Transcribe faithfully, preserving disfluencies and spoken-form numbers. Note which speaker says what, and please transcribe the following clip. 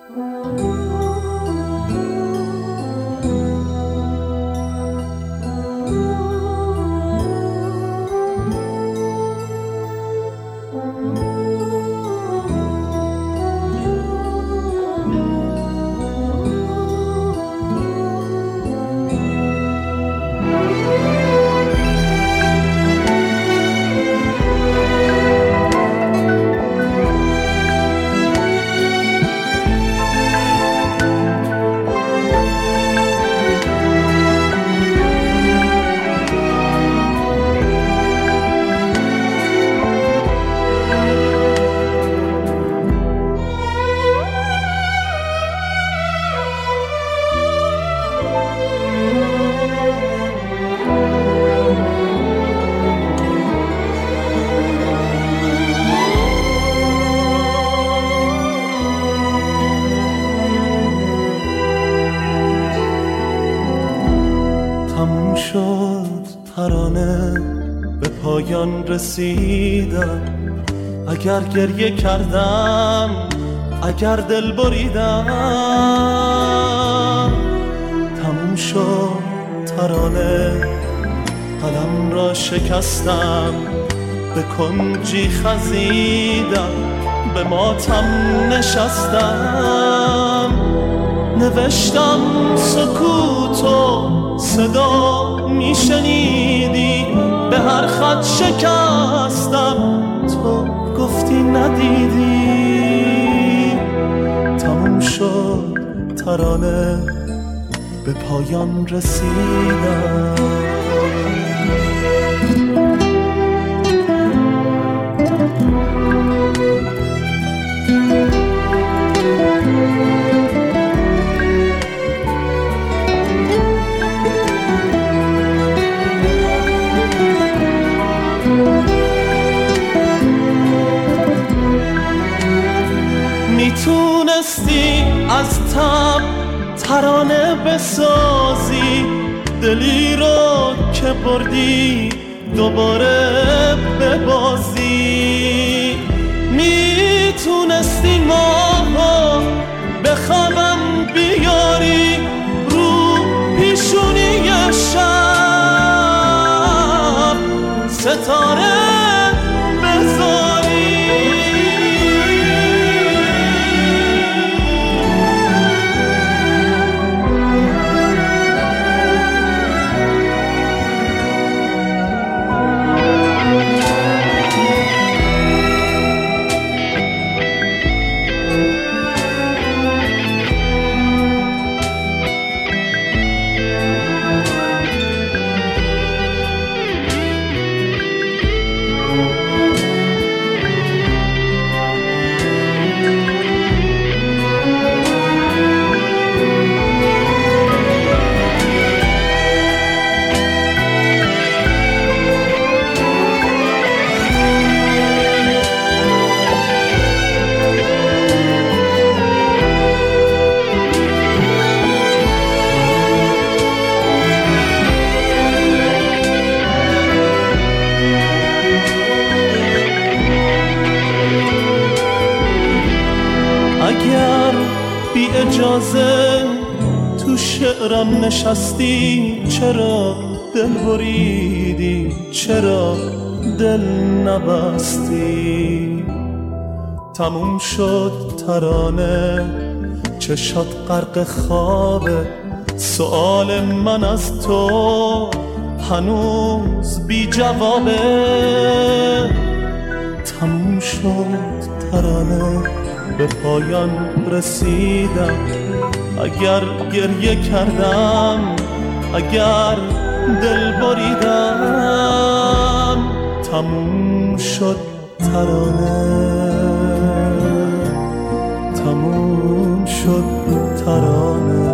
Speaker 1: تموم شد ترانه، به پایان رسیدم. اگر گریه کردم، اگر دل بریدم، تموم شد ترانه، قلم را شکستم، به کنجی خزیدم، به ماتم نشستم. نوشتم سکوتو صدا میشنیدی، به هر خط شکستم، تو گفتی ندیدی. تموم شد ترانه، به پایان رسیدم. میتونستی از تب ترانه بسازی، دلی رو که بردی دوباره ببازی. میتونستی ماها به خوابم بیاری، رو پیشونی شب ستاره بذاری. اگر بی اجازه تو شعرم نشستی، چرا دل بریدی، چرا دل نبستی؟ تموم شد ترانه، چشات غرق خوابه، سؤال من از تو هنوز بی جوابه. تموم شد ترانه، به پایان رسیدم. اگر گریه کردم، اگر دل بریدم، تموم شد ترانه، تموم شد ترانه.